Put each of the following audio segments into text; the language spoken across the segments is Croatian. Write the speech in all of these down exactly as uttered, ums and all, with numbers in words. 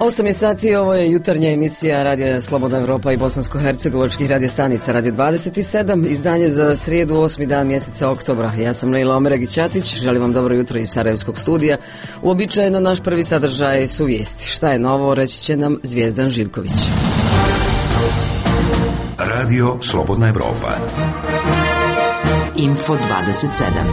osam je sati, ovo je jutarnja emisija Radija Slobodna Evropa i bosansko-hercegovačkih radiostanica Radio dvadeset sedam, izdanje za srijedu, osmi dan mjeseca oktobra. Ja sam Lejla Omereg-Ćatić, želim vam dobro jutro iz Sarajevskog studija. Uobičajeno naš prvi sadržaj su vijesti. Šta je novo, reći će nam Zvijezdan Živković. Radio Slobodna Evropa. Info dvadeset sedam.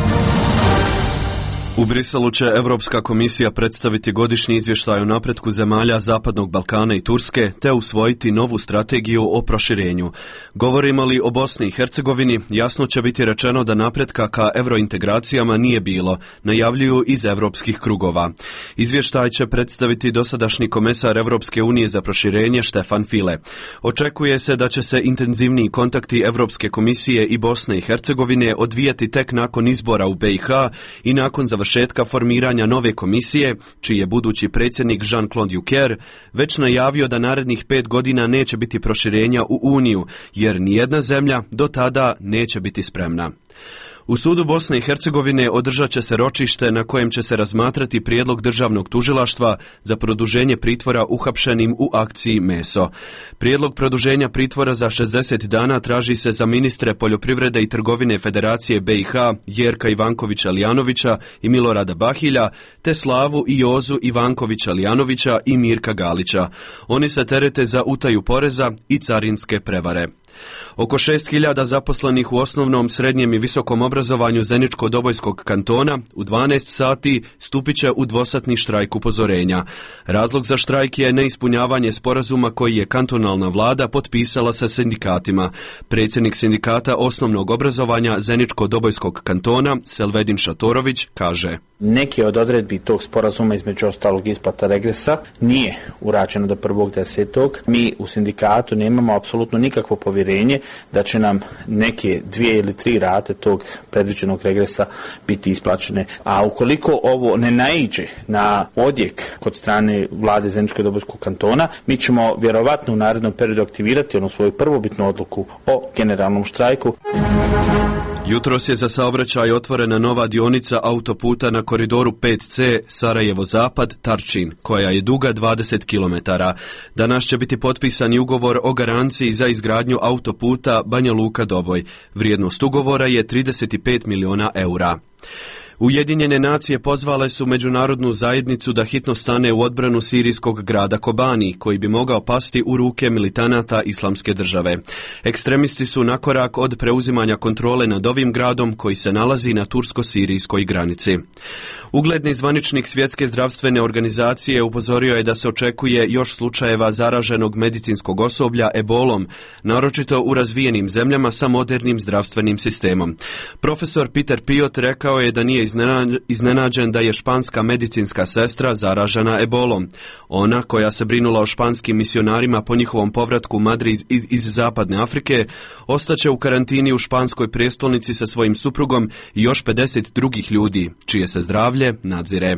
U Briselu će Europska komisija predstaviti godišnji izvještaj o napretku zemalja Zapadnog Balkana i Turske te usvojiti novu strategiju o proširenju. Govorimo li o Bosni i Hercegovini, jasno će biti rečeno da napretka ka eurointegracijama nije bilo, najavljuju iz europskih krugova. Izvještaj će predstaviti dosadašnji komesar Europske unije za proširenje Štefan File. Očekuje se da će se intenzivniji kontakti Europske komisije i Bosne i Hercegovine odvijati tek nakon izbora u B i H i nakon završetka formiranja nove komisije, čiji je budući predsjednik Jean-Claude Juncker već najavio da narednih pet godina neće biti proširenja u Uniju, jer nijedna zemlja do tada neće biti spremna. U sudu Bosne i Hercegovine održat će se ročište na kojem će se razmatrati prijedlog državnog tužilaštva za produženje pritvora uhapšenim u akciji Meso. Prijedlog produženja pritvora za šezdeset dana traži se za ministre poljoprivrede i trgovine Federacije B i H Jerka Ivankovića-Lijanovića i Milorada Bahilja, te Slavu i Jozu Ivankovića-Lijanovića i Mirka Galića. Oni se terete za utaju poreza i carinske prevare. Oko šest hiljada zaposlenih u osnovnom, srednjem i visokom obrazovanju Zeničko-Dobojskog kantona u dvanaest sati stupit će u dvosatni štrajk upozorenja. Razlog za štrajk je neispunjavanje sporazuma koji je kantonalna vlada potpisala sa sindikatima. Predsjednik sindikata osnovnog obrazovanja Zeničko-Dobojskog kantona Selvedin Šatorović kaže: Neki od odredbi tog sporazuma, između ostalog isplata regresa, nije urađeno do prvog desetog. Mi u sindikatu nemamo apsolutno nikakvo povjerenje da će nam neke dvije ili tri rate tog predviđenog regresa biti isplaćene. A ukoliko ovo ne naiđe na odjek kod strane vlade Zeničko-Dobojskog kantona, mi ćemo vjerovatno u narednom periodu aktivirati onu svoju prvobitnu odluku o generalnom štrajku. Jutros je za saobraćaj otvorena nova dionica autoputa na koridoru pet C Sarajevo-Zapad-Tarčin, koja je duga dvadeset kilometara. Danas će biti potpisan ugovor o garanciji za izgradnju autoputa Banja Luka-Doboj. Vrijednost ugovora je trideset pet miliona eura. Ujedinjene nacije pozvale su međunarodnu zajednicu da hitno stane u odbranu sirijskog grada Kobani, koji bi mogao pasti u ruke militanata Islamske države. Ekstremisti su na korak od preuzimanja kontrole nad ovim gradom koji se nalazi na tursko-sirijskoj granici. Ugledni zvaničnik Svjetske zdravstvene organizacije upozorio je da se očekuje još slučajeva zaraženog medicinskog osoblja ebolom, naročito u razvijenim zemljama sa modernim zdravstvenim sistemom. Profesor Peter Piot rekao je da nije iznenađen da je španska medicinska sestra zaražena ebolom. Ona, koja se brinula o španskim misionarima po njihovom povratku u Madrid iz, iz zapadne Afrike, ostaće u karantini u španskoj prijestolnici sa svojim suprugom i još pedeset drugih ljudi, čije se zdravlje nadzire.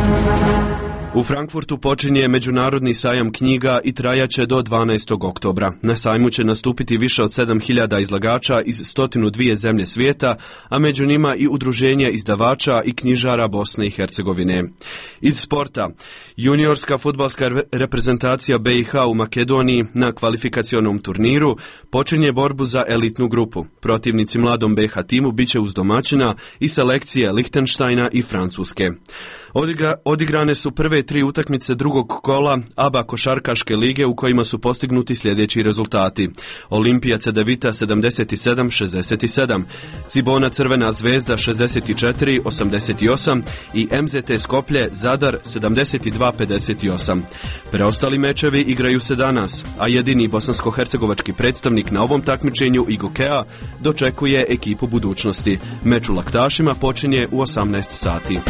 U Frankfurtu počinje međunarodni sajam knjiga i trajaće do dvanaestog oktobra. Na sajmu će nastupiti više od sedam hiljada izlagača iz stotinu dvije zemlje svijeta, a među njima i udruženje izdavača i knjižara Bosne i Hercegovine. Iz sporta, juniorska fudbalska reprezentacija B i H u Makedoniji na kvalifikacionom turniru počinje borbu za elitnu grupu. Protivnici mladom B i H timu bit će uz domaćina i selekcije Lihtenštajna i Francuske. Odigra, odigrane su prve tri utakmice drugog kola A B A košarkaške lige u kojima su postignuti sljedeći rezultati. Olimpija Cedevita sedamdeset sedam šezdeset sedam, Cibona Crvena zvezda šezdeset četiri osamdeset osam i M Z T Skoplje Zadar sedamdeset dva pedeset osam. Preostali mečevi igraju se danas, a jedini bosansko-hercegovački predstavnik na ovom takmičenju Igokea dočekuje ekipu budućnosti. Meč u Laktašima počinje u osamnaest sati.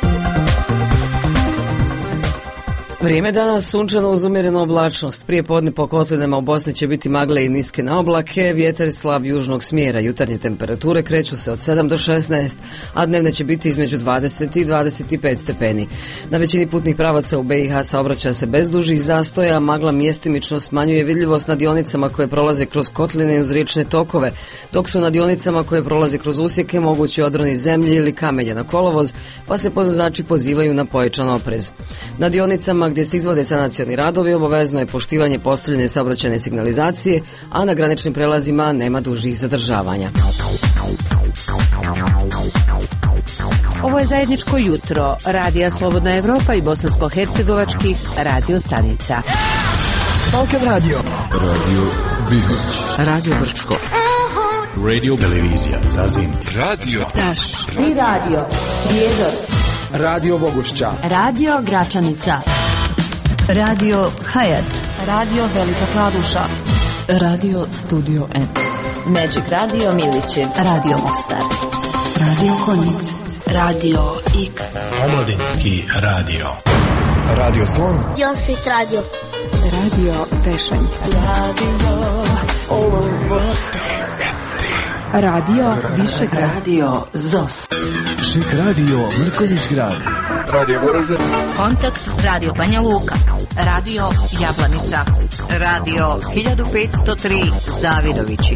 Vrijeme danas sunčano uz umjerenu oblačnost. Prije podne po kotlinama u Bosni će biti magle i niske na oblake, vjetar slab južnog smjera. Jutarnje temperature kreću se od sedam do šesnaest, a dnevne će biti između dvadeset i dvadeset pet stepeni. Na većini putnih pravaca u B i H saobraća se bez dužih zastoja, magla mjestimično smanjuje vidljivost na dionicama koje prolaze kroz kotline i uz riječne tokove, dok su na dionicama koje prolaze kroz usjeke mogući odroni zemlje ili kamenja na kolovoz, pa se vozači pozivaju na pojačan oprez. Na dionicama gdje se izvode sanacioni radovi obavezno je poštivanje postavljene saobraćajne signalizacije, a na graničnim prelazima nema dužih zadržavanja. Ovo je zajedničko jutro Radija Slobodna Evropa i bosansko-hercegovačkih radio stanica. Balkan radio. Radio Bihać. Radio Brčko. Radio Televizija Zazim. Radio Taš. I radio Prijedor. Radio Bogušća. Radio Gračanica. Radio Hayat. Radio Velika Kladuša. Radio Studio N. Magic Radio Milići. Radio Mostar. Radio Konjic. Radio X. Omladinski radio. Radio Slon. Josit Radio. Radio Tešanj. Radio Olubo. Radio Višegrad. Radio Zos. Šik radio Mrkonjić grad. Radio Goražde. Kontakt Radio Banja Luka. Radio Jablanica. Radio hiljadu petsto tri Zavidovići.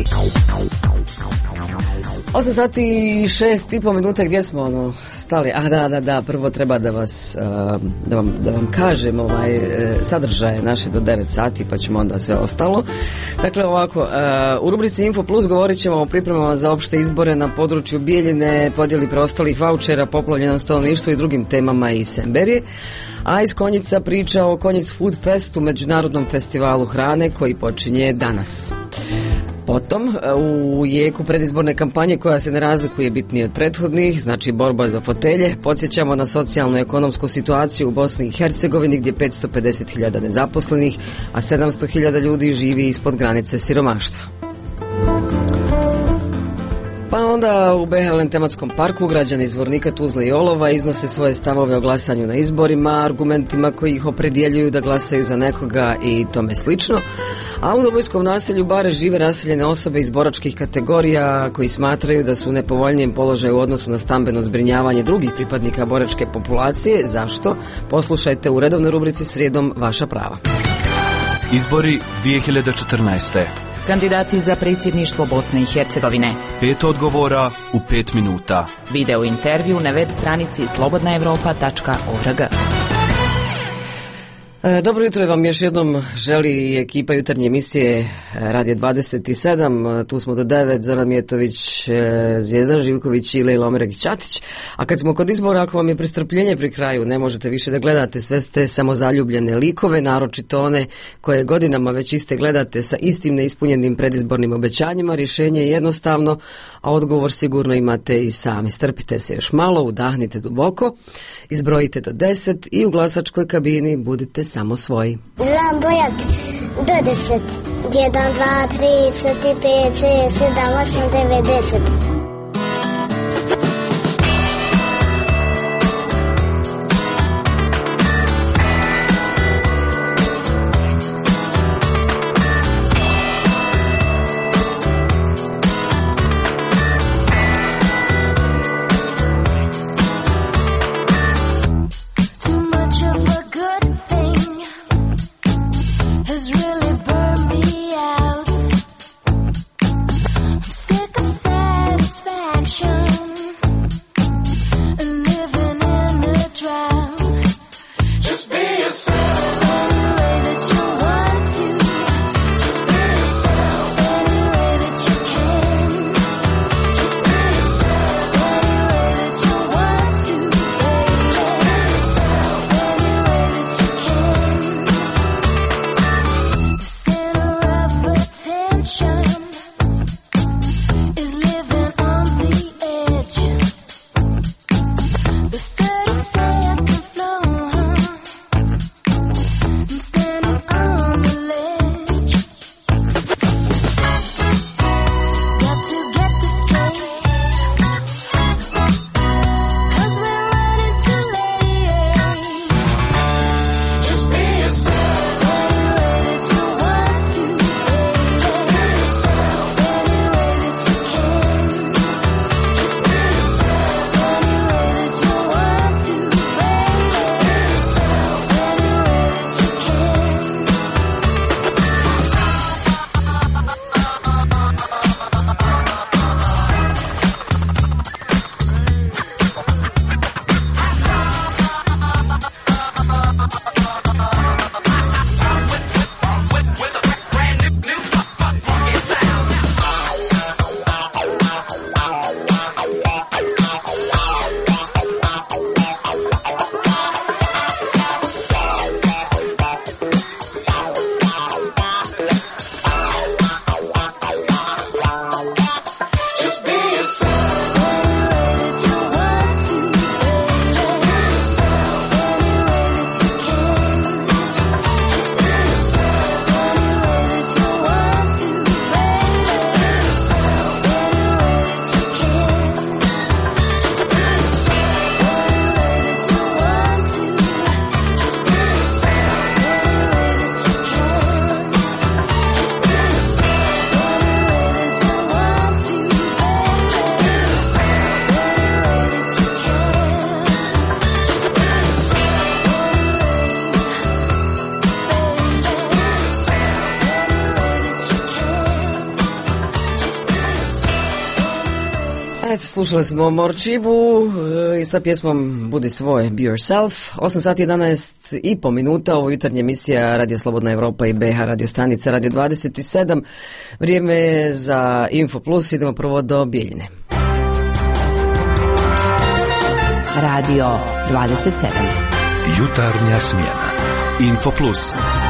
osam sati i šest i po minuta, gdje smo ono stali? A da, da, da, prvo treba da vas, da vam, da vam kažem ovaj sadržaje naše do devet sati, pa ćemo onda sve ostalo. Dakle, ovako, u rubrici Info Plus govorit ćemo o pripremama za opšte izbore na području Bijeljine, podjeli preostalih vaučera, poplavljenom stanovništvu i drugim temama iz Semberije. A iz Konjica priča o Konjic Food Festu, međunarodnom festivalu hrane koji počinje danas. Potom, u jeku predizborne kampanje koja se ne razlikuje bitnije od prethodnih, znači borba za fotelje, podsjećamo na socijalnu i ekonomsku situaciju u Bosni i Hercegovini gdje petsto pedeset hiljada nezaposlenih, a sedamsto hiljada ljudi živi ispod granice siromaštva. Pa onda u Behelem tematskom parku građani iz Zvornika, Tuzle i Olova iznose svoje stavove o glasanju na izborima, argumentima koji ih opredjeljuju da glasaju za nekoga i tome slično. A u Dobojskom naselju bare žive raseljene osobe iz boračkih kategorija koji smatraju da su u nepovoljnijem položaju u odnosu na stambeno zbrinjavanje drugih pripadnika boračke populacije. Zašto? Poslušajte u redovnoj rubrici Srijedom vaša prava. Izbori dvije hiljade četrnaeste. Kandidati za predsjedništvo Bosne i Hercegovine. Pet odgovora u pet minuta. Video intervju na web stranici slobodna evropa tačka org. Dobro jutro vam još jednom želi ekipa jutarnje emisije Radio dvadeset sedam, tu smo do devet, Zoran Mijetović, Zvijezdan Živković i Lejla Omeregić-Ćatić. A kad smo kod izbora, ako vam je prestrpljenje pri kraju, ne možete više da gledate sve te samozaljubljene likove, naročito one koje godinama već iste gledate sa istim neispunjenim predizbornim obećanjima, rješenje je jednostavno, a odgovor sigurno imate i sami. Strpite se još malo, udahnite duboko, izbrojite do deset i u glasačkoj kabini budite samo svoji. Znam brojat do deset. Jedan, dva, tri, četiri, pet, šest, sedam, osam, devet, deset. Sick of sad Eto, slušali smo Morčibu e, i sa pjesmom Budi svoj, Be Yourself. osam sati jedanaest i po minuta, ovo jutarnja emisija Radio Slobodna Evropa i B H radio stanica Radio dvadeset sedam. Vrijeme je za Info Plus, idemo prvo do Bijeljine. Radio dvadeset sedam. Jutarnja smjena. Info Plus.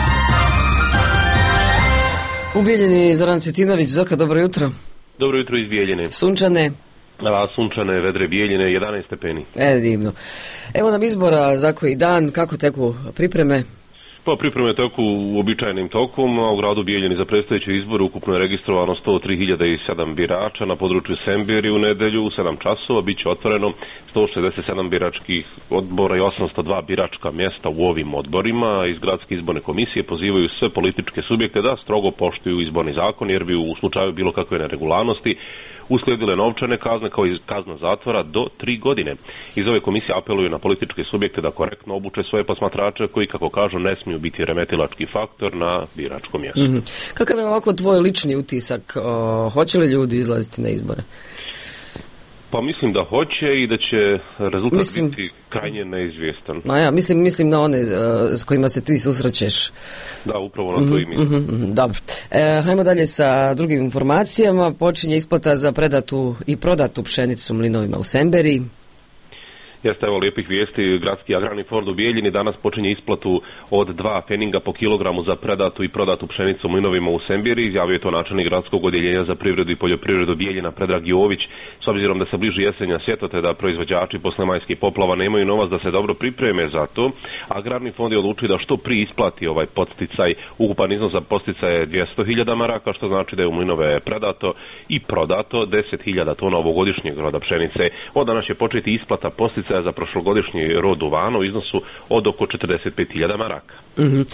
U Bijeljini Zoran Cvjetinović. Zoka, dobro jutro. Dobro jutro iz Bijeljine. Sunčane. A, sunčane, vedre Bijeljine, jedanaest stepeni. E, divno. Evo nam izbora za koji dan, kako teku pripreme? Pa pripreme teku uobičajenim tokom, a u gradu Bijeljini za predstojeće izbore ukupno je registrovano sto tri hiljade sedam birača. Na području Sembiri u nedelju u sedam časova bit će otvoreno sto šezdeset sedam biračkih odbora i osamsto dva biračka mjesta u ovim odborima. Iz gradske izborne komisije pozivaju sve političke subjekte da strogo poštuju izborni zakon, jer bi u slučaju bilo kakve neregularnosti uslijedile novčane kazne kao i kazna zatvora do tri godine. Iz ove komisije apeluju na političke subjekte da korektno obuče svoje posmatrače koji, kako kažu, ne smiju biti remetilački faktor na biračkom mjestu. Mm-hmm. Kakav je ovako tvoj lični utisak? O, hoće li ljudi izlaziti na izbore? Pa mislim da hoće i da će rezultat mislim, biti krajnje neizvjestan. No ja, mislim, mislim na one uh, s kojima se ti susrećeš. Da, upravo na to i mislim. Mm-hmm, dobro. E, hajmo dalje sa drugim informacijama. Počinje isplata za predatu i prodatu pšenicu mlinovima u Semberiji. Jeste, evo lijepih vijesti. Gradski agrarni fond u Bijeljini danas počinje isplatu od dva feninga po kilogramu za predatu i prodatu pšenicu mlinovima u Sembiri. Izjavio je to načelnik gradskog odjeljenja za privredu i poljoprivredu Bijeljina Predrag Jović. S obzirom da se bliži jesenja sjeta te da proizvođači posle majskih poplava nemaju novac da se dobro pripreme za to, agrarni fond je odlučio da što prije isplati ovaj podsticaj. Ukupan iznos za podsticaj je dvjesto hiljada maraka, što znači da je u mlinove predato i prodato deset hiljada tona ovogodišnjeg roda pšenice. Od danas će početi isplata podsticaja za prošlogodišnji rod duvana u iznosu od oko četrdeset pet hiljada maraka. Uh-huh.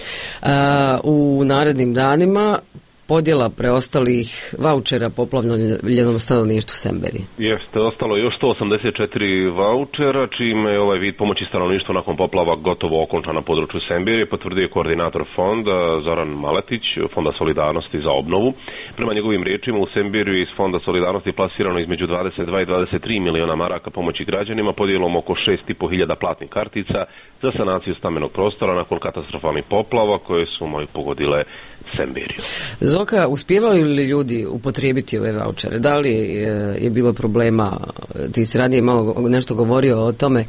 A, u narednim danima podjela preostalih vaučera poplavljenom stanovništvu Semberi. Jeste, ostalo je još sto osamdeset četiri vaučera, čime je ovaj vid pomoći stanovništvu nakon poplava gotovo okončan na području Semberi, potvrdio koordinator fonda Zoran Maletić, Fonda solidarnosti za obnovu. Prema njegovim riječima, u Sembiriju iz Fonda solidarnosti plasirano između dvadeset dva i dvadeset tri miliona maraka pomoći građanima, podjelom oko šest i po hiljada platnih kartica za sanaciju stambenog prostora nakon katastrofalnih poplava koje su moj pogodile Sembiriju. Zoka, uspijevali li ljudi upotrijebiti ove vaučere? Da li je, je bilo problema? Ti si ranije malo nešto govorio o tome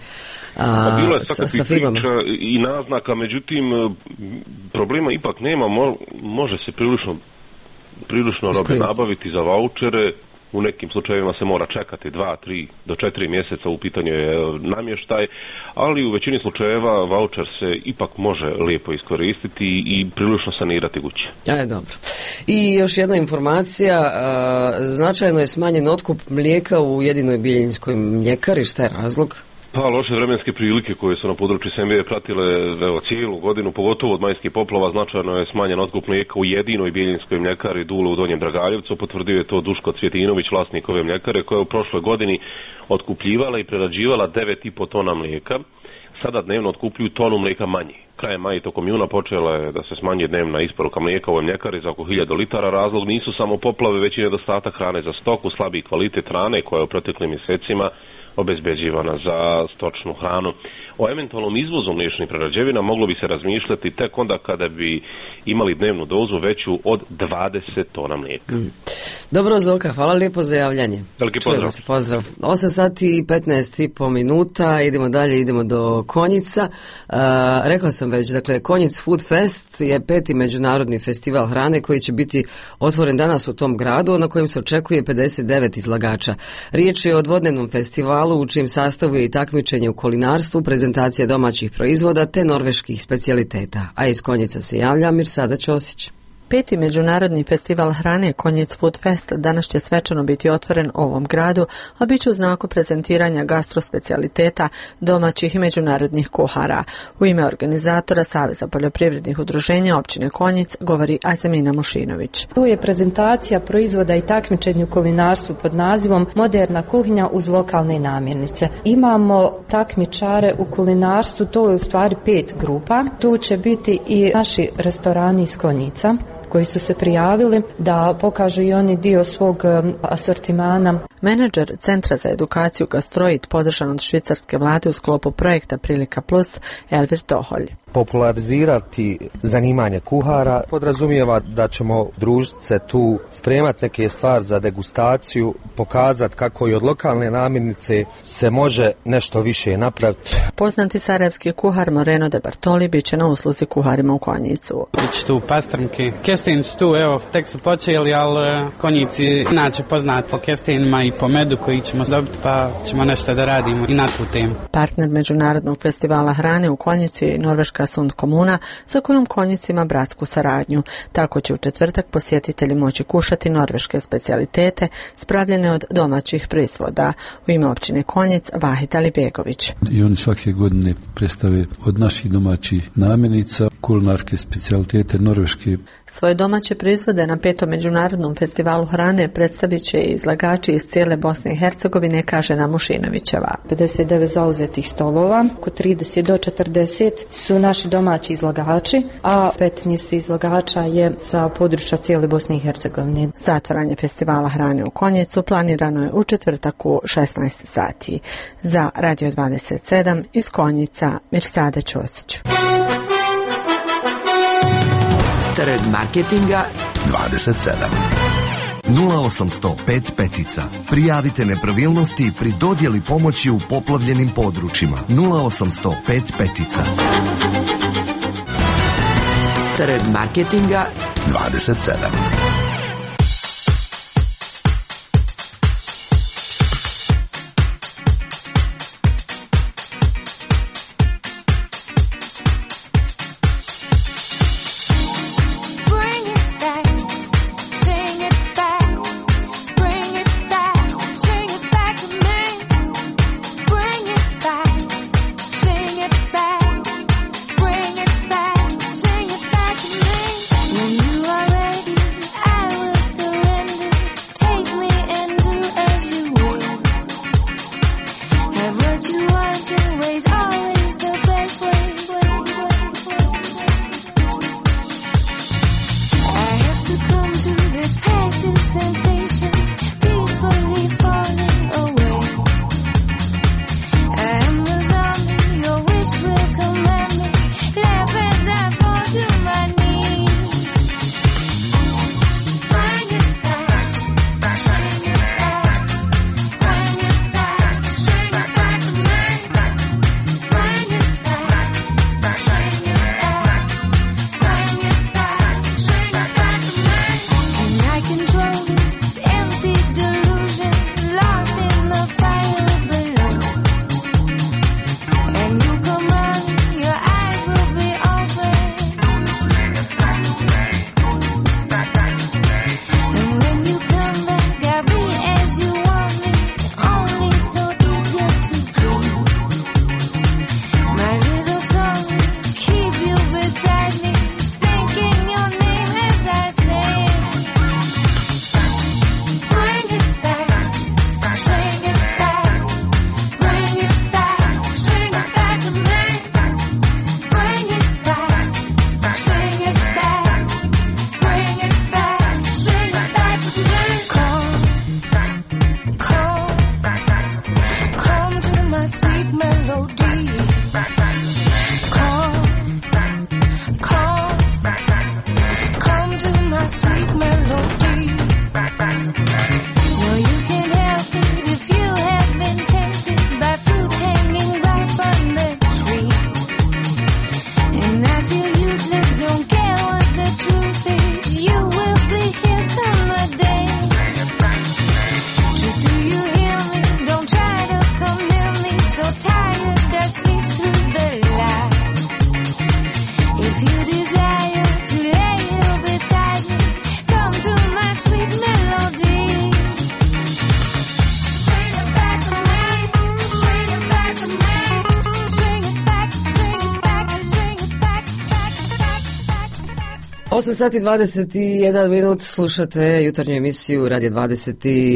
a, bilo je sa, sa firmama. I naznaka, međutim problema ipak nema, Mo, može se prilično prilično robe nabaviti za vaučere. U nekim slučajevima se mora čekati dva, tri do četiri mjeseca, u pitanju je namještaj, ali u većini slučajeva vaučer se ipak može lijepo iskoristiti i prilično sanirati kuće. Aj, dobro. I još jedna informacija, a, značajno je smanjen otkup mlijeka u jedinoj bijeljinskoj mljekari. Šta je razlog? Pa loše vremenske prilike koje su na području Sembije pratile evo, cijelu godinu, pogotovo od majskih poplava, značajno je smanjen otkup mlijeka u jedinoj bijeljinskoj mljekari Dule u Donjem Dragaljevcu. Potvrdio je to Duško Cvjetinović, vlasnik ove mljekare, koja je u prošloj godini otkupljivala i prerađivala devet i po tona mlijeka. Sada dnevno otkupljuju tonu mlijeka manje. Krajem maja i tokom juna počela je da se smanji dnevna isporuka mlijeka u ovoj mljekari za oko hiljadu litara. Razlog nisu samo poplave, već i nedostatak hrane za stoku, slabiji kvalitet hrane koja je u proteklim mjesecima obezbeđivana za stočnu hranu. O eventualnom izvozu mliječnih prerađevina moglo bi se razmišljati tek onda kada bi imali dnevnu dozu veću od dvadeset tona mlijeka. Mm. Dobro, Zoka, hvala lijepo za javljanje. Veliki pozdrav. Se, pozdrav. osam sati i petnaest i po minuta, idemo dalje, idemo do Konjica. Uh, rekla sam već, dakle, Konjic Food Fest je peti međunarodni festival hrane koji će biti otvoren danas u tom gradu, na kojem se očekuje pedeset devet izlagača. Riječ je o dvodnevnom festivalu u čijem sastavu je i takmičenje u kulinarstvu, prezentacija domaćih proizvoda te norveških specijaliteta. A iz Konjica se javlja Mirsada Ćosić. Peti međunarodni festival hrane Konjic Food Fest danas će svečano biti otvoren u ovom gradu, a bit će u znaku prezentiranja gastrospecialiteta domaćih i međunarodnih kuhara. U ime organizatora Saveza poljoprivrednih udruženja općine Konjic govori Azemina Mušinović. Tu je prezentacija proizvoda i takmičenje u kulinarstvu pod nazivom Moderna kuhinja uz lokalne namirnice. Imamo takmičare u kulinarstvu, to je u stvari pet grupa. Tu će biti i naši restorani iz Konjica koji su se prijavili da pokažu i oni dio svog asortimana. Menadžer Centra za edukaciju Gastroid, podržan od švicarske vlade u sklopu projekta Prilika Plus, Elvir Toholj. Popularizirati zanimanje kuhara podrazumijeva da ćemo družiti se tu, spremati neke stvari za degustaciju, pokazati kako i od lokalne namirnice se može nešto više napraviti. Poznati sarajevski kuhar Moreno de Bartoli bit će na usluzi kuharima u Konjicu. Biće tu pastrmke, kestin su tu, evo, tek su počeli, ali Konjici inače poznat po kestinima i po medu koji ćemo dobiti, pa ćemo nešto da radimo i na tu temu. Partner Međunarodnog festivala hrane u Konjici je norveška Sund komuna, sa kojom Konjic ima bratsku saradnju. Tako će u četvrtak posjetitelji moći kušati norveške specijalitete spravljene od domaćih proizvoda. U ime općine Konjic, Vahid Alibegović. I oni svake godine predstave od naših domaćih namirnica kulinarske specijalitete norveške. Svoje domaće proizvode na petom Međunarodnom festivalu hrane predstavit će i izlagači iz cijele Bosne i Hercegovine, kaže Namušinovićeva. pedeset devet zauzetih stolova, oko trideset do četrdeset su naši domaći izlagači, a petnaest izlagača je sa područja cijele Bosne i Hercegovine. Zatvaranje festivala hrane u Konjicu planirano je u četvrtak u šesnaest sati. Za Radio dvadeset sedam iz Konjica, Mirsada Ćosić. Trend marketinga dvadeset sedam. nula osamsto pet petica. Prijavite nepravilnosti pri dodjeli pomoći u poplavljenim područjima. nula osamsto pet petica. Trend marketinga dvadeset sedam. Desire to lay you beside me, come to my sweet melody. osam sati dvadeset jedan minut, slušate jutarnju emisiju Radio dvadeset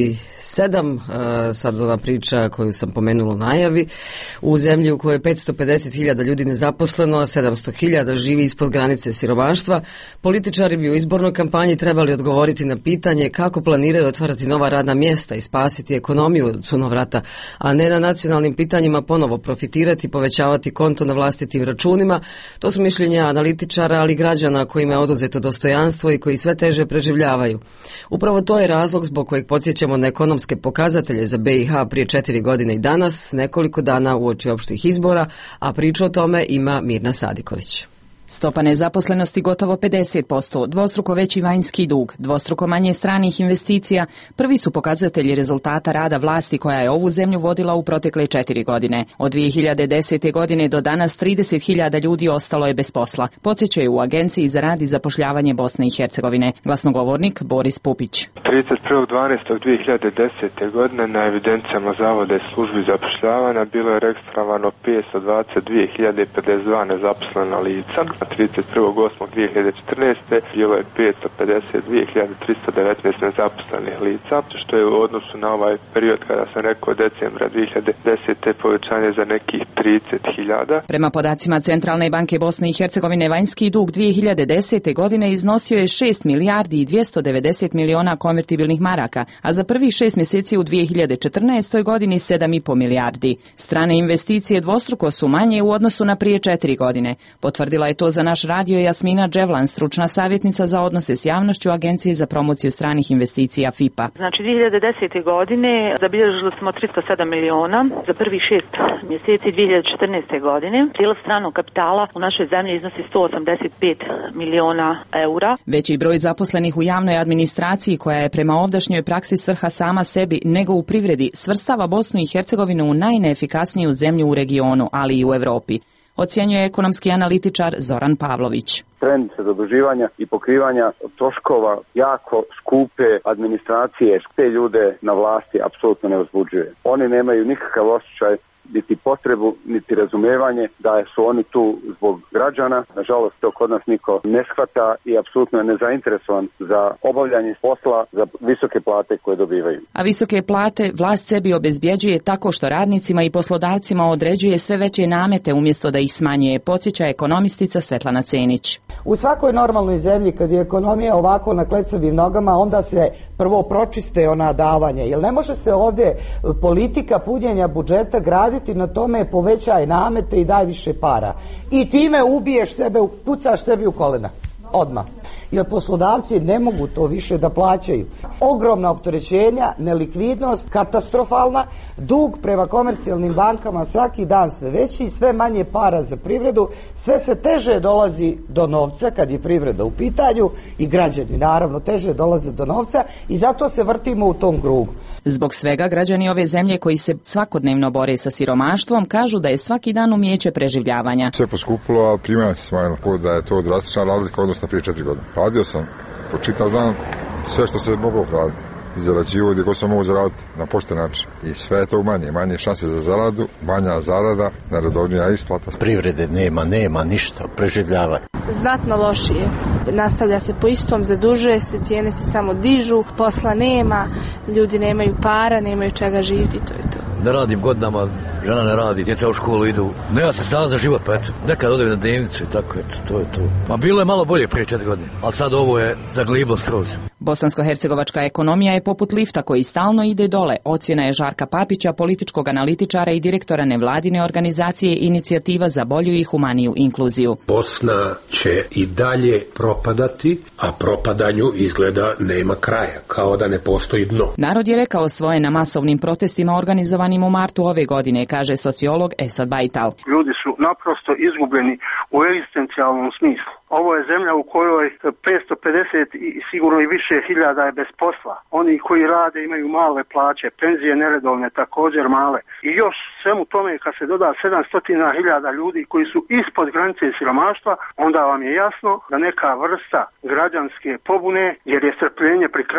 sedam. Sad ova priča koju sam pomenula u najavi. U zemlji u kojoj je petsto pedeset hiljada ljudi nezaposleno, a sedamsto hiljada živi ispod granice siromaštva, političari bi u izbornoj kampanji trebali odgovoriti na pitanje kako planiraju otvarati nova radna mjesta i spasiti ekonomiju od sunovrata, a ne na nacionalnim pitanjima ponovo profitirati, povećavati konto na vlastitim računima. To su mišljenja analitičara, ali i građana kojima je oduzeto dostojanstvo i koji sve teže preživljavaju. Upravo to je razlog zbog kojeg podsjećamo na ekonomske pokazatelje za B i H prije četiri godine i danas, nekoliko dana uoči opštih izbora, a priču o tome ima Mirna Sadiković. Stopa nezaposlenosti gotovo pedeset posto, dvostruko veći vanjski dug, dvostruko manje stranih investicija, prvi su pokazatelji rezultata rada vlasti koja je ovu zemlju vodila u protekle četiri godine. Od dvije hiljade desete. godine do danas trideset hiljada ljudi ostalo je bez posla, podsjećaju u Agenciji za rad i zapošljavanje Bosne i Hercegovine. Glasnogovornik Boris Pupić. trideset prvog dvanaestog dvije hiljade desete. godine na evidencijama Zavoda i službi zapošljavanja bilo je registrovano petsto dvadeset dvije hiljade pedeset dva nezaposlena lica. trideset prvog osmog dvije hiljade četrnaeste. bilo je petsto pedeset dvije hiljade tristo devetnaest nezaposlenih lica, što je u odnosu na ovaj period kada sam rekao decembra dvije hiljade desete. povećanje za nekih trideset hiljada. Prema podacima Centralne banke Bosne i Hercegovine, vanjski dug dvije hiljade desete. godine iznosio je šest milijardi i dvjesto devedeset miliona konvertibilnih maraka, a za prvih šest mjeseci u dvije hiljade četrnaestoj. godini sedam i pol milijardi. Strane investicije dvostruko su manje u odnosu na prije četiri godine. Potvrdila je to za naš radio Jasmina Dževlan, stručna savjetnica za odnose s javnošću Agencije za promociju stranih investicija F I P A. Znači dvije hiljade desete. godine zabilježili smo tristo sedam miliona za prvih šest mjeseci dvije hiljade četrnaeste. godine. Prijenos stranog kapitala u našoj zemlji iznosi sto osamdeset pet miliona eura. Veći broj zaposlenih u javnoj administraciji, koja je prema ovdašnjoj praksi svrha sama sebi, nego u privredi, svrstava Bosnu i Hercegovinu u najneefikasniju zemlju u regionu, ali i u Europi, ocjenjuje ekonomski analitičar Zoran Pavlović. Trend zaduživanja i pokrivanja troškova jako skupe administracije te ljude na vlasti apsolutno ne uzbuđuje. Oni nemaju nikakav osjećaj, niti potrebu, niti razumijevanje da su oni tu zbog građana. Nažalost, to kod nas niko ne shvata i apsolutno je nezainteresovan za obavljanje posla, za visoke plate koje dobivaju. A visoke plate vlast sebi obezbjeđuje tako što radnicima i poslodavcima određuje sve veće namete umjesto da ih smanjuje, podsjeća ekonomistica Svetlana Cenić. U svakoj normalnoj zemlji kad je ekonomija ovako na klecavim nogama, onda se prvo pročiste ona davanja, jer ne može se ovdje politika punjenja budžeta graditi na tome povećaj namete i daj više para. I time ubiješ sebe, pucaš sebi u kolena. Odmah. Jer poslodavci ne mogu to više da plaćaju. Ogromna opterećenja, nelikvidnost, katastrofalna, dug prema komercijalnim bankama svaki dan sve veći, sve manje para za privredu, sve se teže dolazi do novca kad je privreda u pitanju i građani naravno teže dolaze do novca i zato se vrtimo u tom krugu. Zbog svega građani ove zemlje koji se svakodnevno bore sa siromaštvom kažu da je svaki dan umijeće preživljavanja. Sve poskupilo, a primjena se smanjila, da je to drastična razlika odnosno prije četiri godine. Radio sam po čitav dan sve što se moglo raditi. Zarađivo gdje god sam mogu zaraditi na pošten način. I sve je to manje, manje šanse za zaradu, manja zarada, neredovnija isplata. Privrede nema, nema ništa, preživljavanje. Znatno lošije. Nastavlja se po istom, zadužuje se, cijene se samo dižu, posla nema, ljudi nemaju para, nemaju čega živjeti, to je to. Ne radim godinama, žena ne radi, djeca u školu idu. Nema se stala za život, pa eto, nekad odem na dnevnicu i tako, eto, to je to. Ma bilo je malo bolje prije četiri godine, ali sad ovo je zagliblo skroz. Bosansko-hercegovačka ekonomija je poput lifta koji stalno ide dole, ocjena je Žarka Papića, političkog analitičara i direktora nevladine organizacije Inicijativa za bolju i humaniju inkluziju. Bosna će i dalje propadati, a propadanju izgleda nema kraja, kao da ne postoji dno. Narod je rekao svoje na masovnim protestima organizovanim u martu ove godine, kaže sociolog Esad Bajtal. Ljudi su naprosto izgubljeni u egzistencijalnom smislu. Ovo je zemlja u kojoj petsto pedeset i sigurno i više hiljada je bez posla. Oni koji rade imaju male plaće, penzije neredovne također male. I još svemu tome kad se doda sedamsto hiljada ljudi koji su ispod granice siromaštva, onda vam je jasno da neka vrsta građanske pobune, jer je strpljenje pri kraju,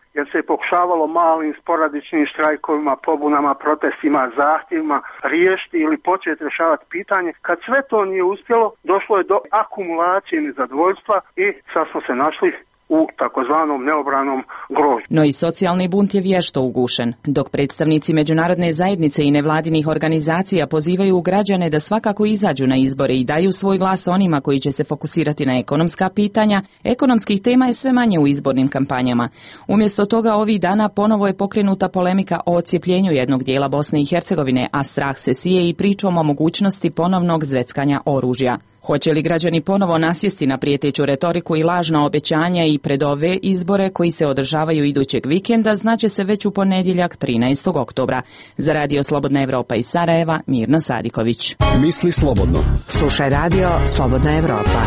jer se je pokušavalo malim sporadičnim štrajkovima, pobunama, protestima, zahtjevima riješiti ili početi rješavati pitanje. Kad sve to nije uspjelo, došlo je do akumulacije nezadovoljstva i sad smo se našli u takozvanom neobranom grožđu. No i socijalni bunt je vješto ugušen. Dok predstavnici međunarodne zajednice i nevladinih organizacija pozivaju građane da svakako izađu na izbore i daju svoj glas onima koji će se fokusirati na ekonomska pitanja, ekonomskih tema je sve manje u izbornim kampanjama. Umjesto toga ovih dana ponovo je pokrenuta polemika o ocijepljenju jednog dijela Bosne i Hercegovine, a strah se sije i pričom o mogućnosti ponovnog zveckanja oružja. Hoće li građani ponovo nasjesti na prijeteću retoriku i lažna obećanja i pred ove izbore koji se održavaju idućeg vikenda, znaće se već u ponedjeljak trinaestog oktobra. Za Radio Slobodna Evropa iz Sarajeva, Mirna Sadiković. Misli slobodno. Slušaj Radio Slobodna Evropa.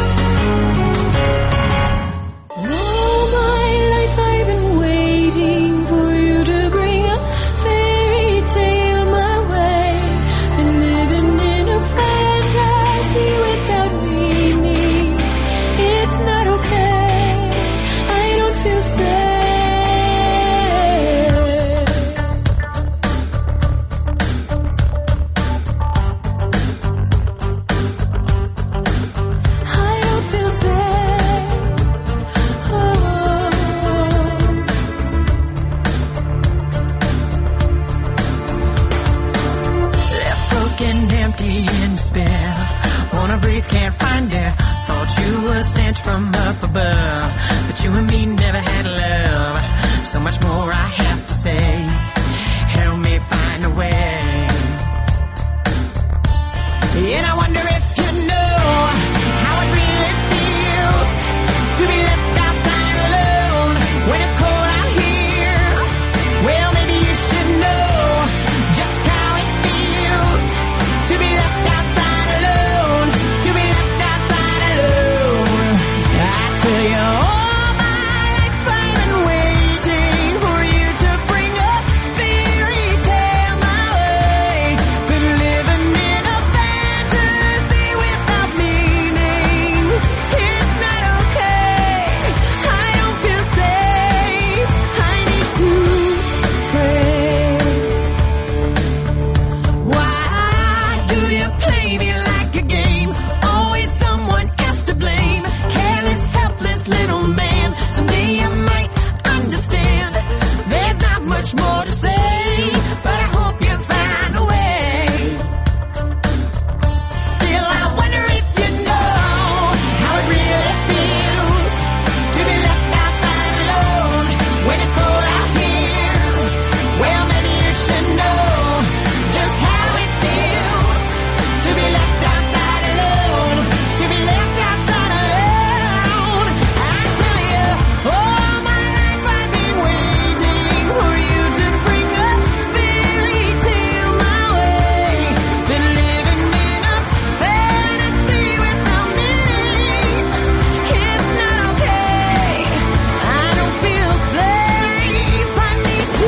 Can't find her. Thought you were sent from up above, but you and me never had love. So much more I have to say. Help me find a way. And I wonder if you know how it really feels to be left outside alone when it's cold out here. Well, maybe you should know just how it feels to be left outside alone. Tell you all my life I've been waiting for you to bring a fairy tale my way. Been living in a fantasy without meaning. It's not okay. I don't feel safe. I need to pray. Why do you play me like a game? Always someone else to blame. Careless, helpless little man. Someday you might understand. There's not much more to say, but I hope you find a way. Still, I wonder if you know how it really feels to be left outside alone when it's cold out here. Well, maybe you should know just how it feels to be left outside alone, to be left outside alone. I tell you, all my life I've been waiting for you to bring a fairy tale my way. Been living in a fantasy without meaning. It's not okay. I don't feel safe. I need to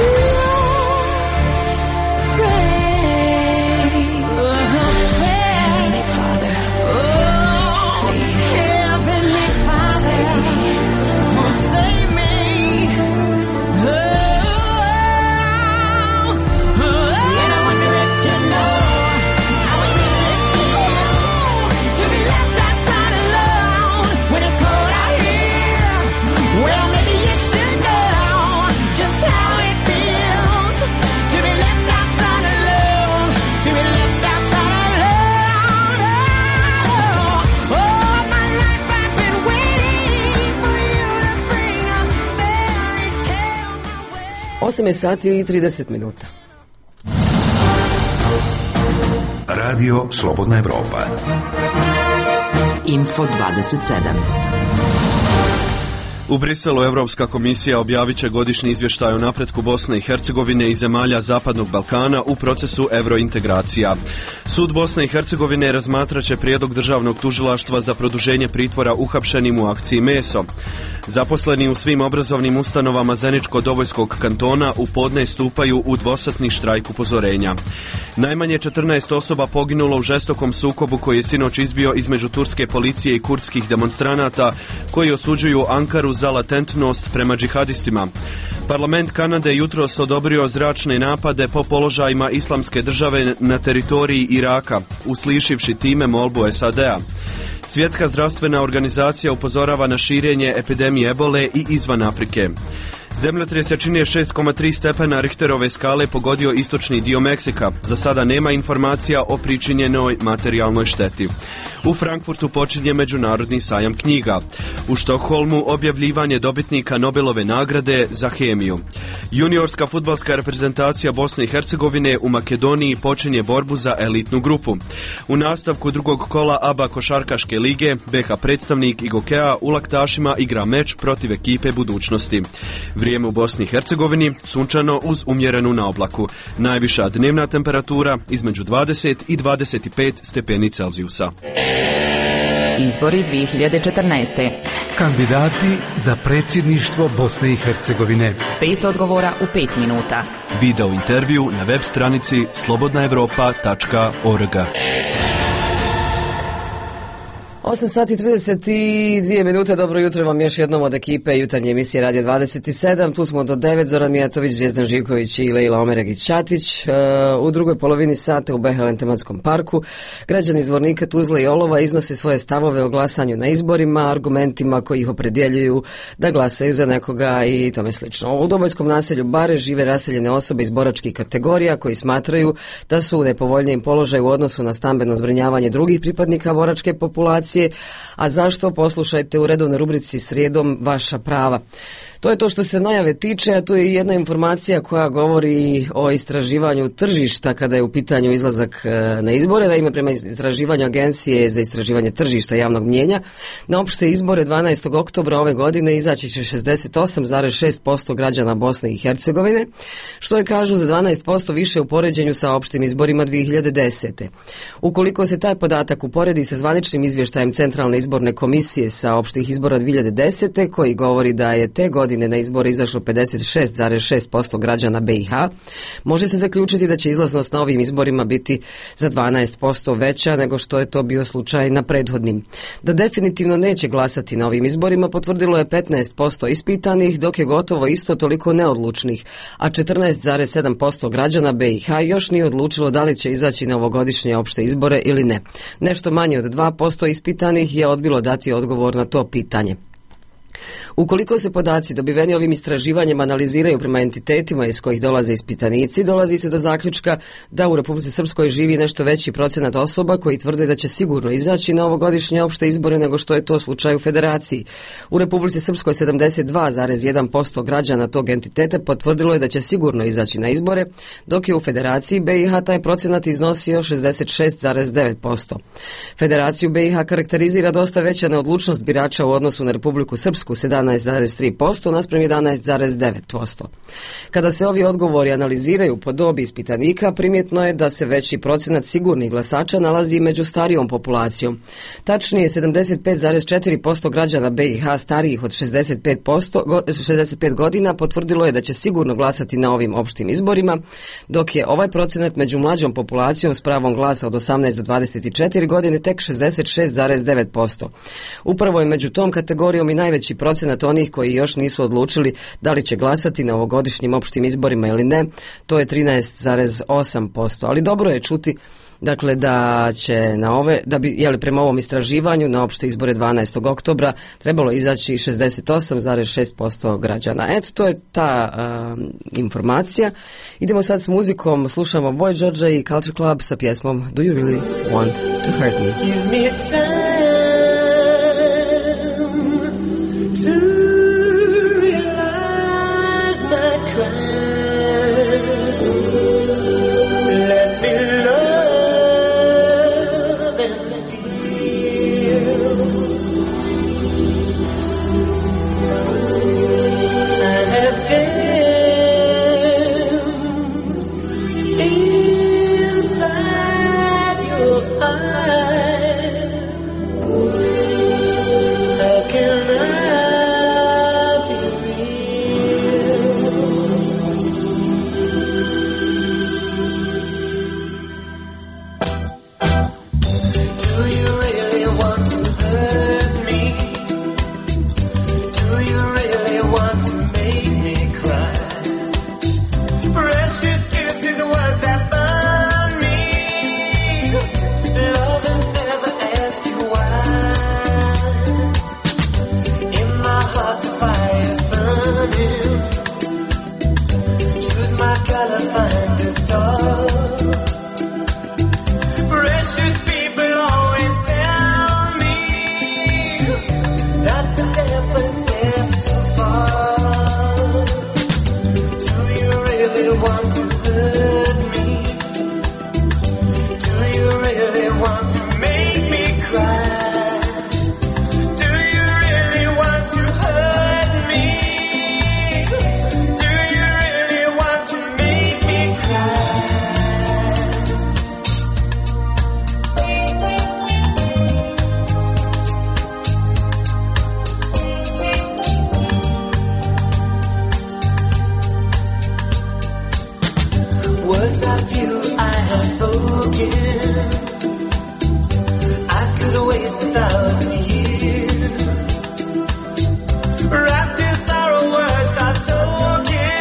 pray. Heavenly Father, oh, please, Heavenly Father, oh, save me. Oh, oh, and I wonder if you know how it really feels to be left outside alone when it's cold out here. Well, maybe you should know just how it feels to be left outside alone, to be left outside alone. Oh, all my life I've been waiting for you to bring a fairy tale my way. osam je sati i trideset minuta. Radio Slobodna Evropa. Info dvadeset sedam. U Briselu Europska komisija objavit će godišnji izvještaj o napretku Bosne i Hercegovine i zemalja Zapadnog Balkana u procesu eurointegracija. Sud Bosne i Hercegovine razmatrat će prijedlog državnog tužilaštva za produženje pritvora uhapšenim u akciji Meso. Zaposleni u svim obrazovnim ustanovama Zeničko-Dobojskog kantona u podne stupaju u dvosatni štrajk upozorenja. Najmanje četrnaest osoba poginulo u žestokom sukobu koji je sinoć izbio između turske policije i kurdskih demonstranata koji osuđuju Ankaru za latentnost prema džihadistima. Parlament Kanade jutros odobrio zračne napade po položajima Islamske države na teritoriji Iraka, uslišivši time molbu S A D-a. Svjetska zdravstvena organizacija upozorava na širenje epidemije ebole i izvan Afrike. Zemljotres jačine šest zarez tri stepena Richterove skale pogodio istočni dio Meksika. Za sada nema informacija o pričinjenoj materijalnoj šteti. U Frankfurtu počinje međunarodni sajam knjiga. U Štokholmu objavljivanje dobitnika Nobelove nagrade za hemiju. Juniorska fudbalska reprezentacija Bosne i Hercegovine u Makedoniji počinje borbu za elitnu grupu. U nastavku drugog kola A B A košarkaške lige B H predstavnik Igokea u Laktašima igra meč protiv ekipe Budućnosti. Vrijeme u Bosni i Hercegovini sunčano uz umjerenu naoblaku. Najviša dnevna temperatura između dvadeset i dvadeset pet stepeni Celzijusa. Izbori dvije hiljade četrnaeste. Kandidati za predsjedništvo Bosne i Hercegovine. Pet odgovora u pet minuta. Video intervju na web stranici slobodna evropa tačka org. osam sati i trideset dvije minute, dobro jutro vam još jednom od ekipe jutarnje emisije Radio dvadeset sedam. Tu smo do devet, Zoran Mijatović, Zvijezdan Živković i Leila Omeregić-Ćatić. U drugoj polovini sata u Behelen tematskom parku građani iz Zvornika, Tuzle i Olova iznose svoje stavove o glasanju na izborima, argumentima koji ih opredjeljuju da glasaju za nekoga i tome slično. U Dobojskom naselju Bare žive raseljene osobe iz boračkih kategorija koji smatraju da su u nepovoljnijem položaju u odnosu na stambeno zbrinjavanje drugih pripadnika boračke populacije. A zašto? Poslušajte u redovnoj rubrici Srijedom vaša prava. To je to što se najave tiče, a tu je jedna informacija koja govori o istraživanju tržišta kada je u pitanju izlazak na izbore. Naime, prema istraživanju Agencije za istraživanje tržišta javnog mnijenja, na opšte izbore dvanaestog oktobra ove godine izaći će šezdeset osam zarez šest posto građana Bosne i Hercegovine, što je, kažu, za dvanaest posto više u poređenju sa opštim izborima dvije hiljade desete. Ukoliko se taj podatak uporedi sa zvaničnim izvještajem Centralne izborne komisije sa opštih izbora dvije hiljade desete, koji govori da je te godine na izbore izašlo pedeset šest zarez šest posto građana B i H, može se zaključiti da će izlaznost na ovim izborima biti za dvanaest posto veća nego što je to bio slučaj na prethodnim. Da definitivno neće glasati na ovim izborima potvrdilo je petnaest posto ispitanih, dok je gotovo isto toliko neodlučnih, a četrnaest zarez sedam posto građana B i H još nije odlučilo da li će izaći na ovogodišnje opšte izbore ili ne. Nešto manje od dva posto ispitanih je odbilo dati odgovor na to pitanje. Ukoliko se podaci dobiveni ovim istraživanjem analiziraju prema entitetima iz kojih dolaze ispitanici, dolazi se do zaključka da u Republici Srpskoj živi nešto veći procenat osoba koji tvrde da će sigurno izaći na ovogodišnje opšte izbore nego što je to slučaj u Federaciji. U Republici Srpskoj sedamdeset dva zarez jedan posto građana tog entiteta potvrdilo je da će sigurno izaći na izbore, dok je u Federaciji B i H taj procenat iznosio šezdeset šest zarez devet posto. Federaciju B i H karakterizira dosta veća neodlučnost birača u odnosu na Republiku Srpsku, sedamnaest zarez tri posto naspram jedanaest zarez devet posto. Kada se ovi odgovori analiziraju po dobi ispitanika, primjetno je da se veći procenat sigurnih glasača nalazi među starijom populacijom. Tačnije, sedamdeset pet zarez četiri posto građana B i H starijih od šezdeset pet posto, šezdeset pet godina potvrdilo je da će sigurno glasati na ovim opštim izborima, dok je ovaj procenat među mlađom populacijom s pravom glasa od osamnaest do dvadeset četiri godine tek šezdeset šest zarez devet posto. Upravo je među tom kategorijom i najveći procenat onih koji još nisu odlučili da li će glasati na ovogodišnjim opštim izborima ili ne, to je trinaest zarez osam posto. Ali dobro je čuti, dakle, da će na ove, da bi, jeli, prema ovom istraživanju na opšte izbore dvanaestog oktobra trebalo izaći šezdeset osam zarez šest posto građana. Eto, to je ta um, informacija. Idemo sad s muzikom, slušamo Boy Georgia i Culture Club sa pjesmom Do You Really Want to Hurt Me? Give me time to realize my crime. Let me love and steal. I have danced inside your eyes. How can I be real? because of you I have spoken. I could waste a thousand years. Wrapped in sorrow words I told you.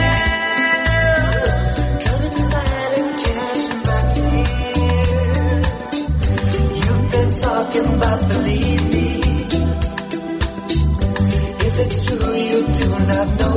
Come inside and catch my tears. You've been talking about believe me. If it's true you do not know.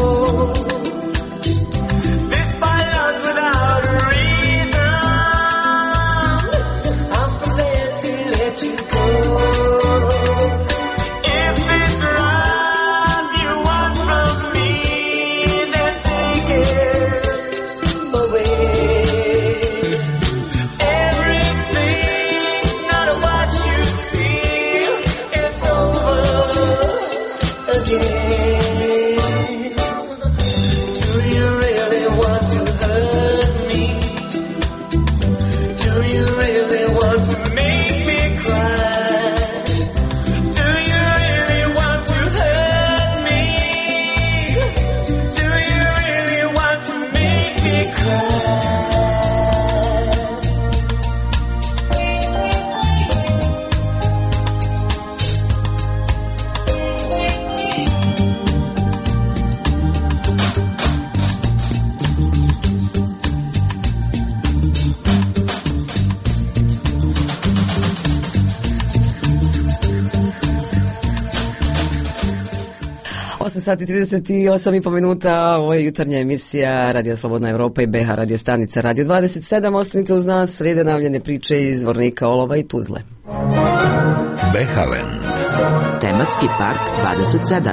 osam sati trideset osam i po minuta, ovo je jutarnja emisija Radio Slobodna Evropa i B H radio stanica Radio dvadeset sedam. Ostanite uz nas, slijede najavljene priče iz Zvornika, Olova i Tuzle. Behaland. Tematski park dvadeset sedam.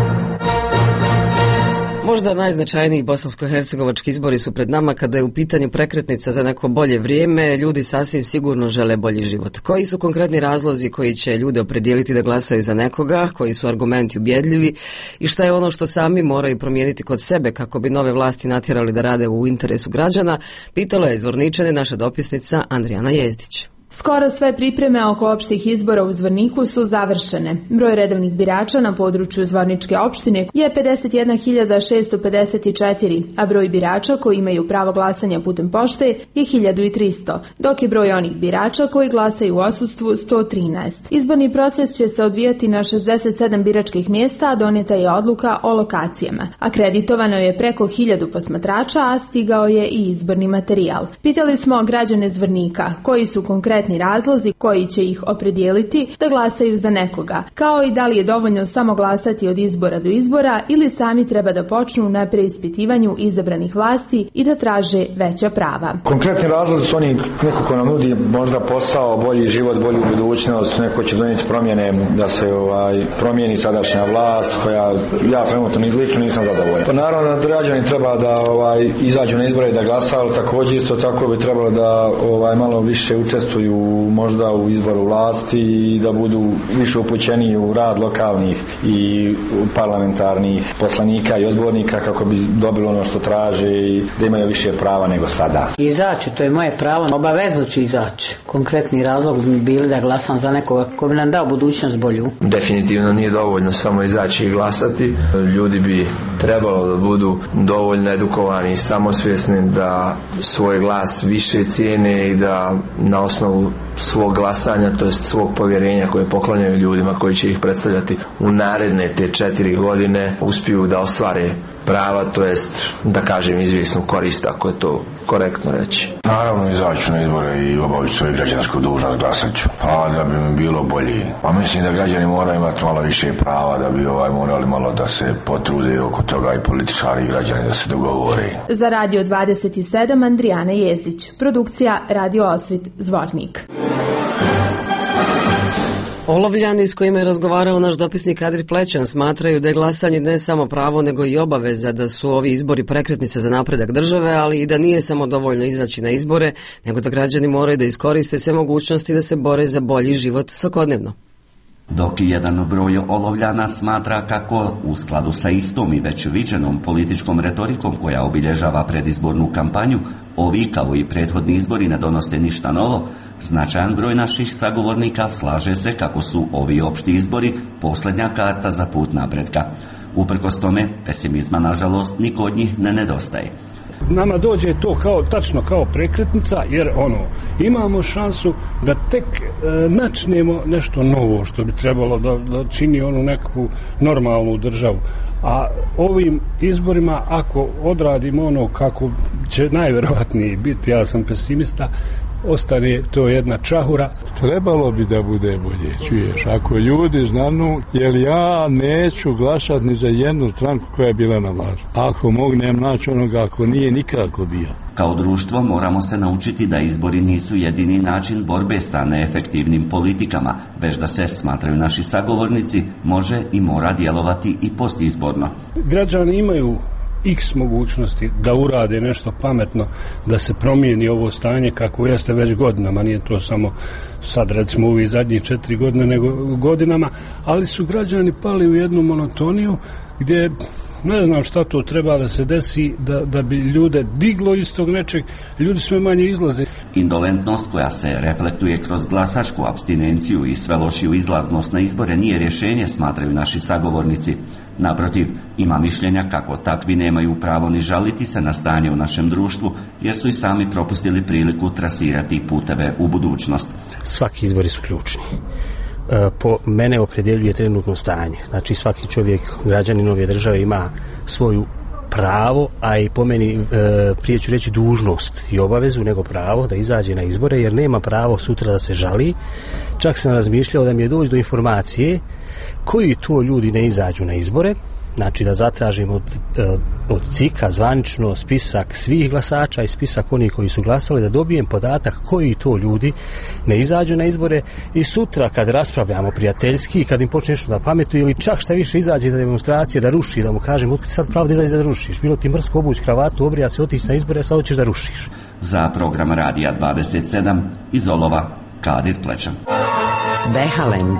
Možda najznačajniji bosansko-hercegovački izbori su pred nama kada je u pitanju prekretnica za neko bolje vrijeme. Ljudi sasvim sigurno žele bolji život. Koji su konkretni razlozi koji će ljude opredijeliti da glasaju za nekoga, koji su argumenti ubjedljivi i šta je ono što sami moraju promijeniti kod sebe kako bi nove vlasti natjerali da rade u interesu građana, pitala je Zvorničane naša dopisnica Andrijana Jezdić. Skoro sve pripreme oko opštih izbora u Zvorniku su završene. Broj redovnih birača na području Zvorničke opštine je pedeset jedna hiljada šesto pedeset četiri, a broj birača koji imaju pravo glasanja putem pošte je hiljadu tristo, dok je broj onih birača koji glasaju u odsustvu sto trinaest. Izborni proces će se odvijati na šezdeset sedam biračkih mjesta, a donijeta je odluka o lokacijama. Akreditovano je preko hiljadu posmatrača, a stigao je i izborni materijal. Pitali smo građane Zvornika koji su konkretni razlozi koji će ih opredijeliti da glasaju za nekoga, kao i da li je dovoljno samo glasati od izbora do izbora ili sami treba da počnu na preispitivanju izabranih vlasti i da traže veća prava. Konkretni razlozi su oni, neko ko nam nudi možda posao, bolji život, bolju budućnost, neko će donijeti promjene da se ovaj promijeni sadašnja vlast koja ja trenutno ni lično nisam zadovoljan. Pa naravno da građani treba da ovaj izađu na izbore i da glasa, ali također isto tako bi trebalo da ovaj malo više učestvuju možda u izboru vlasti i da budu više upućeni u rad lokalnih i parlamentarnih poslanika i odbornika kako bi dobili ono što traže i da imaju više prava nego sada. Izaći, to je moje pravo, obavezno ću izaći. Konkretni razlog bi bili da glasam za nekoga ko bi nam dao budućnost bolju. Definitivno nije dovoljno samo izaći i glasati. Ljudi bi trebalo da budu dovoljno edukovani i samosvjesni da svoj glas više cijene i da na osnovu svog glasanja, to jest svog povjerenja koje poklonjaju ljudima koji će ih predstavljati u naredne te četiri godine uspiju da ostvare prava, to jest da kažem izvjesnu korist, ako je to korektno reći. Naravno izaću na izbore i obaviti svoju građansku dužnost, glasat ću, a da bi mi bilo bolje. Pa mislim da građani moraju imati malo više prava, da bi ovaj morali malo da se potrude oko toga i političari i građani da se dogovore. Za Radio dvadeset sedam Andrijana Jezdić, produkcija Radio Osvit Zvornik. Olovljani s kojima je razgovarao naš dopisnik Adri Plećan smatraju da je glasanje ne samo pravo nego i obaveza, da su ovi izbori prekretnice za napredak države, ali i da nije samo dovoljno izaći na izbore, nego da građani moraju da iskoriste sve mogućnosti da se bore za bolji život svakodnevno. Dok jedan broj Olovljana smatra kako u skladu sa istom i već viđenom političkom retorikom koja obilježava predizbornu kampanju, ovi kao i prethodni izbori ne donose ništa novo, značajan broj naših sagovornika slaže se kako su ovi opšti izbori posljednja karta za put napretka. Uprkos tome, pesimizma nažalost niko od njih ne nedostaje. nama dođe to kao tačno kao prekretnica, jer ono, imamo šansu da tek e, načnemo nešto novo što bi trebalo da, da čini onu nekakvu normalnu državu. A ovim izborima, ako odradimo ono kako će najverovatnije biti, ja sam pesimista, ostane to jedna čahura. Trebalo bi da bude bolje, čuješ, ako ljudi znanu, jer ja neću glasati ni za jednu stranku koja je bila na vlasti. Ako mognem naći onoga, ako nije, nikako bio. Kao društvo moramo se naučiti da izbori nisu jedini način borbe sa neefektivnim politikama, već da se, smatraju naši sagovornici, može i mora djelovati i postizborno. Građani imaju x mogućnosti da urade nešto pametno, da se promijeni ovo stanje kako jeste već godinama, nije to samo sad recimo ovih zadnjih četiri godine, nego godinama, ali su građani pali u jednu monotoniju gdje ne znam šta to treba da se desi da, da bi ljude diglo iz tog nečeg, ljudi sve manje izlaze. Indolentnost koja se reflektuje kroz glasačku apstinenciju i sve lošiju izlaznost na izbore nije rješenje, smatraju naši sagovornici. Naprotiv, ima mišljenja kako takvi nemaju pravo ni žaliti se na stanje u našem društvu, jer su i sami propustili priliku trasirati puteve u budućnost. Svaki izbori su ključni. Po mene opredjeljuje trenutno stanje. Znači svaki čovjek, građanin ove države ima svoju pravo, a i po meni e, prije ću reći dužnost i obavezu nego pravo da izađe na izbore, jer nema pravo sutra da se žali. Čak sam razmišljao da mi je doći do informacije koji to ljudi ne izađu na izbore, znači da zatražim od, od C I K-a zvanično spisak svih glasača i spisak onih koji su glasali, da dobijem podatak koji to ljudi ne izađu na izbore i sutra kad raspravljamo prijateljski, kad im počne nešto da pametuje ili čak šta više izađe na demonstracije da ruši, da mu kažem otkud sad pravo da izađe da rušiš, bilo ti mrsko obući kravatu, obrijat se, otići na izbore, a sad hoćeš da rušiš. Za program Radija dvadeset sedam iz Olova, Kadir Plečan. Behalend.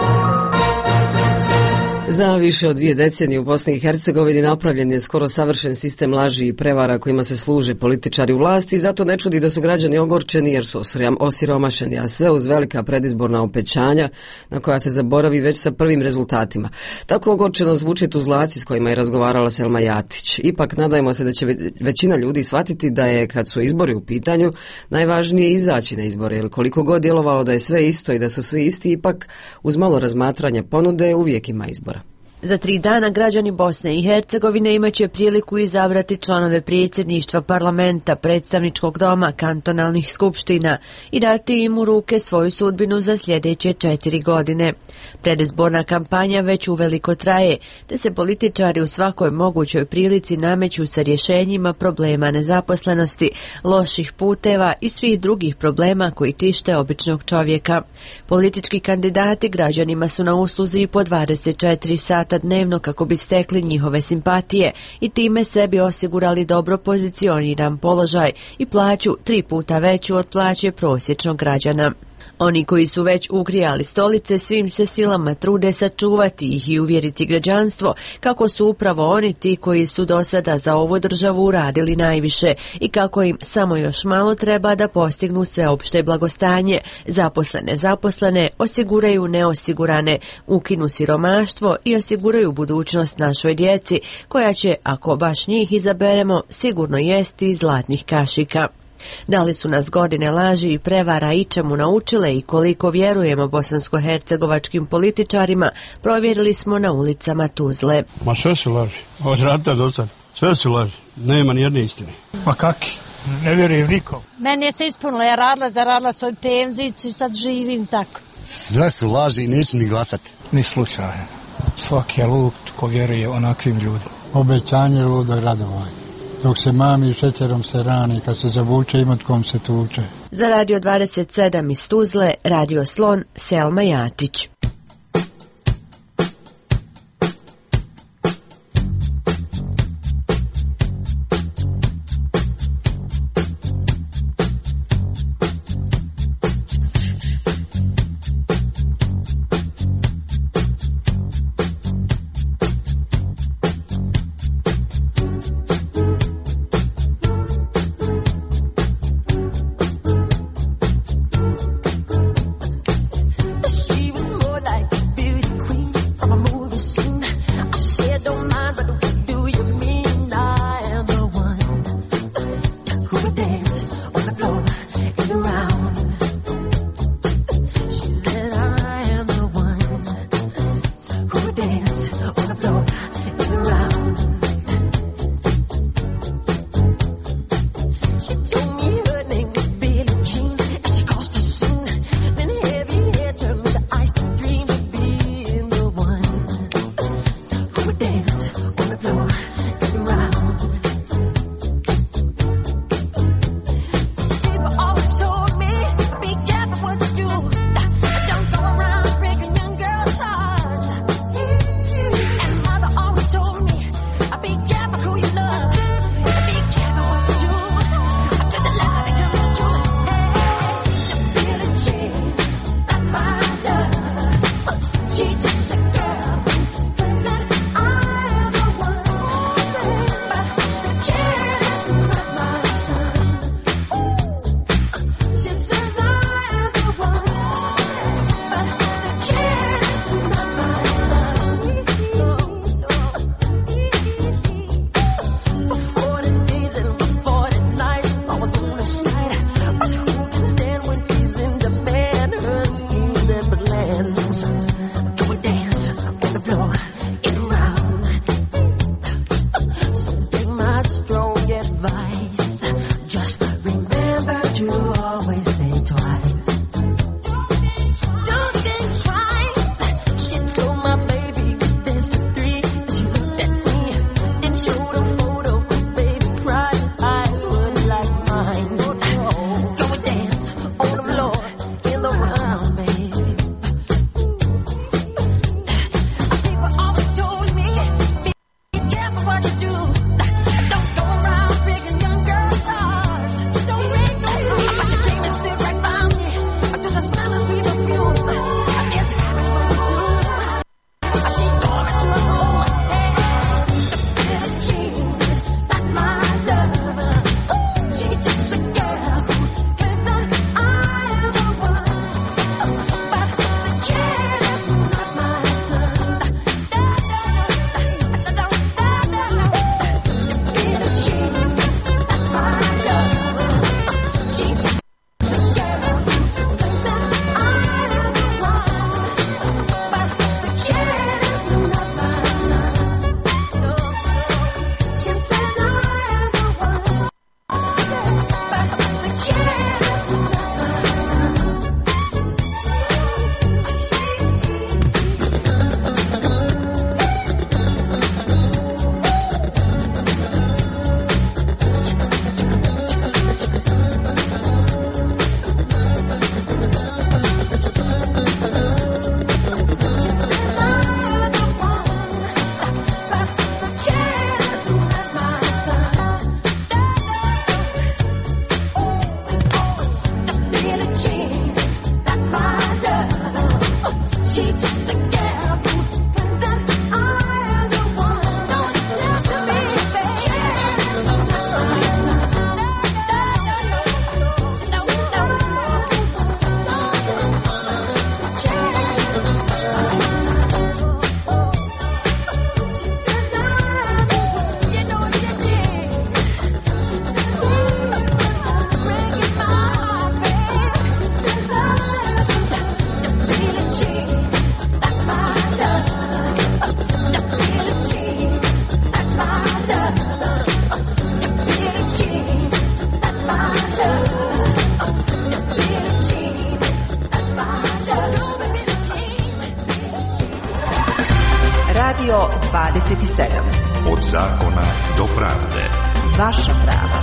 Za više od dvije decenije u Bosni i Hercegovini napravljen je skoro savršen sistem laži i prevara kojima se služe političari u vlasti i zato ne čudi da su građani ogorčeni jer su osiromašeni, a sve uz velika predizborna obećanja na koja se zaboravi već sa prvim rezultatima. Tako ogorčeno zvuči tuzlaci s kojima je razgovarala Selma Jatić. Ipak nadajmo se da će većina ljudi shvatiti da je, kad su izbori u pitanju, najvažnije izaći na izbore, jer koliko god djelovalo da je sve isto i da su svi isti, ipak uz malo razmatranja ponude uvijek ima izbora. Za tri dana građani Bosne i Hercegovine imaće priliku izabrati članove predsjedništva parlamenta, predstavničkog doma, kantonalnih skupština i dati im u ruke svoju sudbinu za sljedeće četiri godine. Predizborna kampanja već uveliko traje, te se političari u svakoj mogućoj prilici nameću sa rješenjima problema nezaposlenosti, loših puteva i svih drugih problema koji tište običnog čovjeka. Politički kandidati građanima su na usluzi po dvadeset četiri sata dnevno kako bi stekli njihove simpatije i time sebi osigurali dobro pozicioniran položaj i plaću tri puta veću od plaće prosječnog građana. Oni koji su već ugrijali stolice svim se silama trude sačuvati ih i uvjeriti građanstvo kako su upravo oni ti koji su do sada za ovu državu uradili najviše i kako im samo još malo treba da postignu sveopšte blagostanje, zaposlene zaposlene, osiguraju neosigurane, ukinu siromaštvo i osiguraju budućnost našoj djeci, koja će, ako baš njih izaberemo, sigurno jesti zlatnih kašika. Da li su nas godine laži i prevara i čemu naučile i koliko vjerujemo bosansko-hercegovačkim političarima, provjerili smo na ulicama Tuzle. Ma sve su laži, od rata do sad, sve su laži, nema nijedne istine. Ma kaki, ne vjerujem nikom. Meni je se ispunilo, ja radila, zaradila svoj penziju i sad živim tako. Sve su laži i neću ni glasati. Ni slučajno, svaki je lud ko vjeruje onakvim ljudima. Obećanje je ludo radovanje. Dok se mami šećerom se rani, kad se zavuče imat kom se tuče. Za Radio dvadeset sedam iz Tuzle, Radio Slon, Selma Jatić. She was more Vaša prava.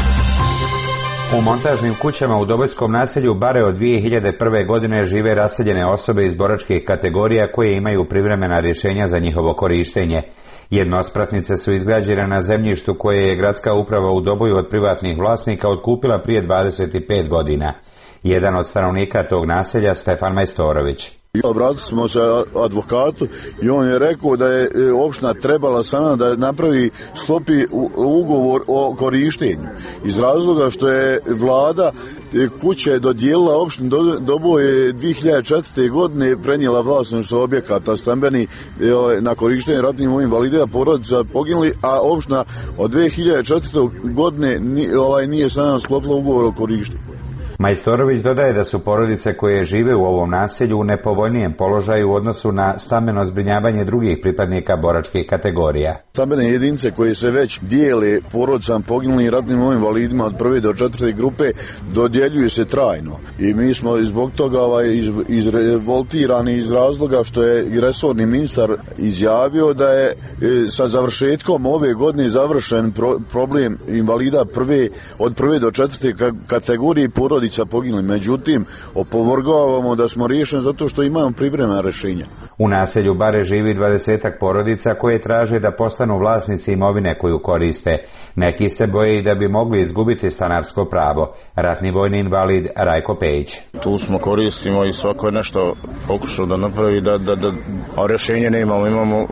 U montažnim kućama u Dobojskom naselju Bare od dvije hiljade prve. godine žive raseljene osobe iz boračkih kategorija koje imaju privremena rješenja za njihovo korištenje. Jednospratnice su izgrađene na zemljištu koje je gradska uprava u Doboju od privatnih vlasnika otkupila prije dvadeset pet godina. Jedan od stanovnika tog naselja, Stefan Majstorović. Obratili smo se advokatu i on je rekao da je opština trebala sama da napravi sklopi ugovor o korištenju. Iz razloga što je vlada kuće dodijelila opštini Doboje dvije hiljade četvrte. godine prenijela vlasništvo objekata stambeni na korištenje ratnim vojnim invalidima, porodica poginuli, a opština od dvije hiljade četvrte. godine nije sa nama sklopila ugovor o korištenju. Majstorović dodaje da su porodice koje žive u ovom naselju u nepovoljnijem položaju u odnosu na stambeno zbrinjavanje drugih pripadnika boračkih kategorija. Stambene jedinice koje se već dijele porodicama poginulim ratnim vojnim invalidima od prve do četvrte grupe dodjeljuju se trajno. I mi smo zbog toga ovaj, iz, izrevoltirani iz razloga što je resorni ministar izjavio da je sa završetkom ove godine završen pro, problem invalida prve, od prve do četvrte kategorije porodica poginuli. Međutim, opovrgavamo da smo riješeni zato što imamo privremena rješenja. U naselju Bare živi dvadesetak porodica koje traže da postanu vlasnici imovine koju koriste. Neki se boje i da bi mogli izgubiti stanarsko pravo. Ratni vojni invalid Rajko Pejić. Tu smo, koristimo i svako je nešto pokušao da napravi, da, da, da, a rješenje ne imamo, imamo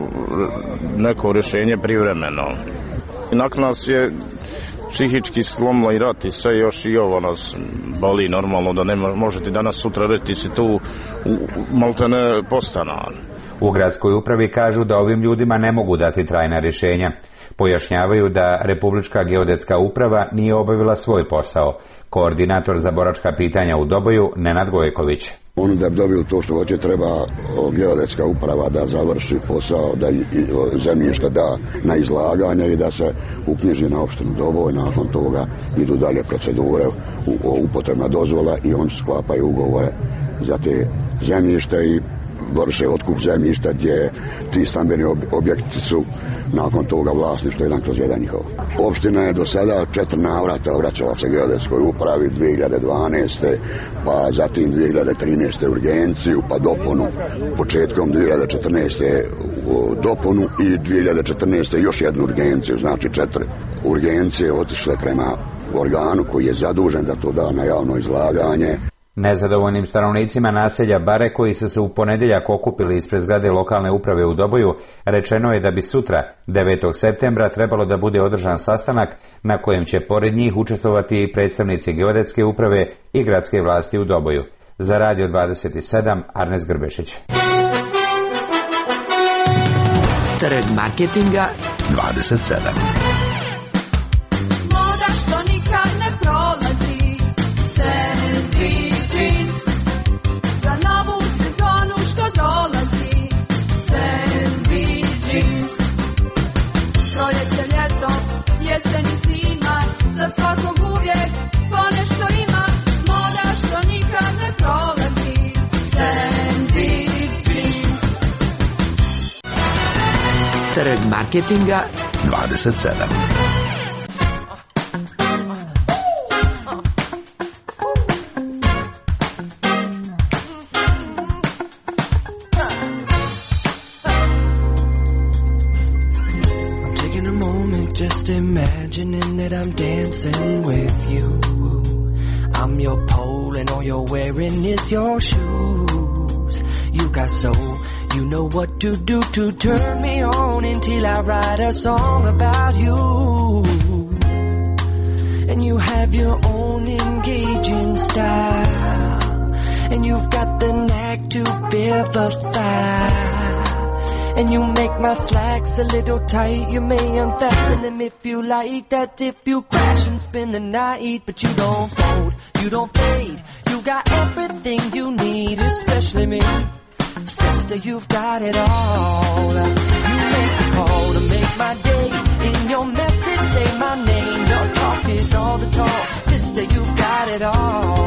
neko rješenje privremeno. I nakon nas je psihički slomila i rat i sve, još i ovo nas boli normalno, da ne možete danas sutra reći si tu maltene postanan. U gradskoj upravi kažu da ovim ljudima ne mogu dati trajna rješenja. Pojašnjavaju da Republička geodetska uprava nije obavila svoj posao. Koordinator za boračka pitanja u Doboju, Nenad Gojković. Oni da bi dobili to što hoće, treba geodetska uprava da završi posao, da zemljišta da na izlaganje i da se uknjiži na opštinu Doboj. Nakon toga idu dalje procedure, upotrebna dozvola i oni sklapaju ugovore za te zemljište i vrše otkup zemljišta gdje ti stambeni objekti su nakon toga vlasništvo jedan kroz jedan njihov. Opština je do sada četiri navrata vraćala se geodetskoj upravi, dvije hiljade dvanaeste. pa zatim dvije hiljade trinaeste. urgenciju, pa dopunu, početkom dvije hiljade četrnaeste. dopunu i dvije hiljade četrnaeste. još jednu urgenciju, znači četiri urgencije otišle prema organu koji je zadužen da to da na javno izlaganje. Nezadovoljnim stanovnicima naselja Bare koji su se u ponedjeljak okupili ispred zgrade lokalne uprave u Doboju rečeno je da bi sutra, devetog septembra, trebalo da bude održan sastanak na kojem će pored njih učestvovati i predstavnici geodetske uprave i gradske vlasti u Doboju. Za Radio dvadeset sedam, Arnes Grbešić. Trg marketinga dvadeset sedam. Moda što nikad ne prolazi. Za novu sezonu što dolazi. Sandy jeans. Proljeće, ljeto, jesen i zima. Za svakog uvijek ponešto ima. Moda što nikad ne prolazi. Sandy jeans. Trg marketinga dvadeset sedam. Just imagining that I'm dancing with you. I'm your pole and all you're wearing is your shoes. You got soul, you know what to do to turn me on until I write a song about you. And you have your own engaging style, and you've got the knack to vivify. And you make my slacks a little tight. You may unfasten them if you like that. If you crash and spend the night, but you don't fold, you don't fade. You got everything you need, especially me. Sister, you've got it all. You make the call to make my day. In your message, say my name. Your talk is all the talk. Sister, you've got it all.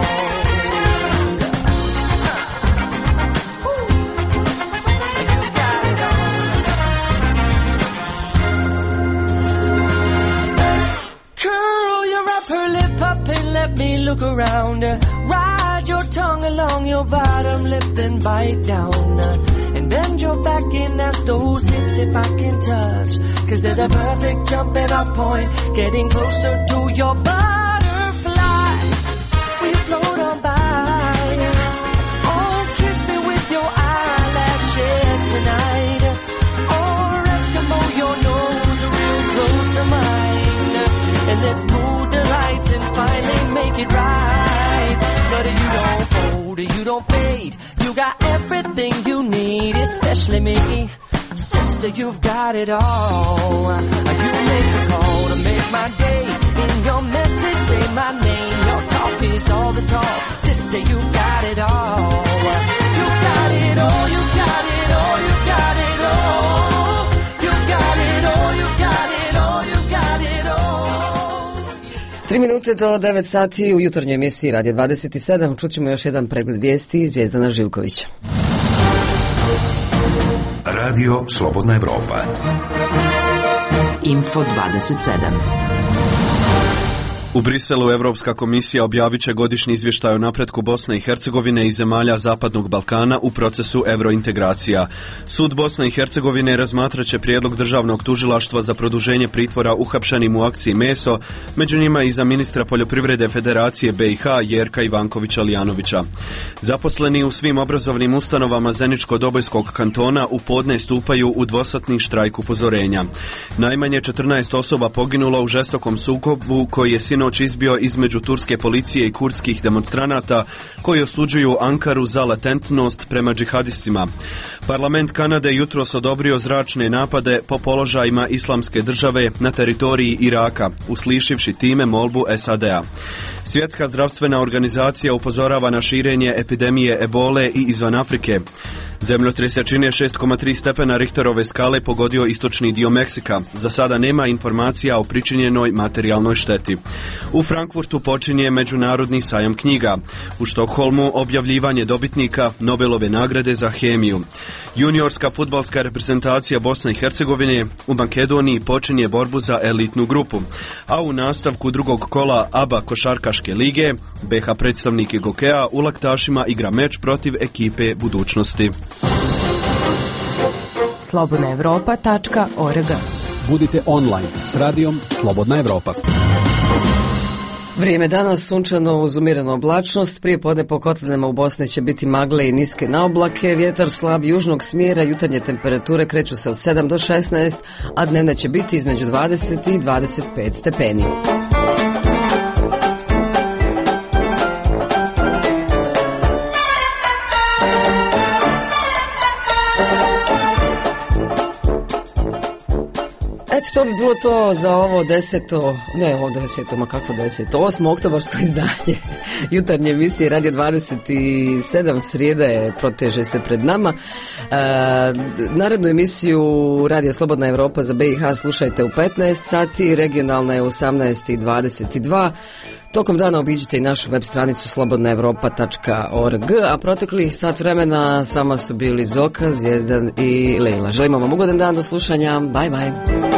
let me look around. Uh, ride your tongue along your bottom lip, then bite down. Uh, and bend your back and ask those hips if I can touch. Cause they're the perfect jumping off point, getting closer to your butterfly. We float on by. Oh, kiss me with your eyelashes tonight. Or Eskimo, your nose real close to mine. And let's move the lights and finally make it right. But you don't fold, you don't fade. You got everything you need, especially me. Sister, you've got it all. You make the call to make my day. In your message, say my name. Your talk is all the talk. Sister, you've got it all. You got it all, you got it all, you got it all. You got it all, you got it all, you got it all. Tri minute do devet sati u jutarnjoj emisiji Radio dvadeset sedam. Čućemo još jedan pregled vijesti. Zvijezdana Živković. Radio Slobodna Evropa. Info dvadeset sedam. U Briselu Evropska komisija objavit će godišnji izvještaj o napretku Bosne i Hercegovine i zemalja Zapadnog Balkana u procesu evrointegracija. Sud Bosne i Hercegovine razmatrat će prijedlog državnog tužilaštva za produženje pritvora uhapšenim u akciji Meso, među njima i za ministra poljoprivrede Federacije B i H Jerka Ivankovića Lijanovića. Zaposleni u svim obrazovnim ustanovama Zeničko-Dobojskog kantona u podne stupaju u dvosatni štrajk upozorenja. Najmanje četrnaest osoba poginulo u žestokom sukobu koji je sinoć izbio između turske policije i kurdskih demonstranata koji osuđuju Ankaru za latentnost prema džihadistima. Parlament Kanade jutros odobrio zračne napade po položajima Islamske države na teritoriji Iraka, uslišivši time molbu S A D-a. Svjetska zdravstvena organizacija upozorava na širenje epidemije ebole i izvan Afrike. Zemljotres jačine šest zarez tri stepena Richterove skale pogodio istočni dio Meksika. Za sada nema informacija o pričinjenoj materijalnoj šteti. U Frankfurtu počinje Međunarodni sajam knjiga. U Štokholmu objavljivanje dobitnika Nobelove nagrade za hemiju. Juniorska fudbalska reprezentacija Bosne i Hercegovine u Makedoniji počinje borbu za elitnu grupu. A u nastavku drugog kola A B A košarkaške lige B H predstavnike Gokeja u Laktašima igra meč protiv ekipe Budućnosti. slobodna evropa tačka org. Budite online s radijom Slobodna Evropa. Vrijeme danas sunčano uz umjerenu oblačnost, prije podne po kotlinama u Bosni će biti magle i niske naoblake, vjetar slab južnog smjera, jutarnje temperature kreću se od sedam do šesnaest, a dnevne će biti između dvadeset i dvadeset pet stepeni. Eto, to bi bilo to za ovo deseto, ne ovo deseto, ma kakvo deseto, osmo oktobarsko izdanje jutarnje emisije Radio dvadeset sedam, srijeda je, proteže se pred nama. E, narednu emisiju Radio Slobodna Evropa za B i H slušajte u petnaest sati, regionalna je u osamnaest i dvadeset dva. Tokom dana obiđite i našu web stranicu slobodna evropa tačka org, a protekli sat vremena s vama su bili Zoka, Zvijezdan i Lejla. Želimo vam ugodan dan, do slušanja, bye bye.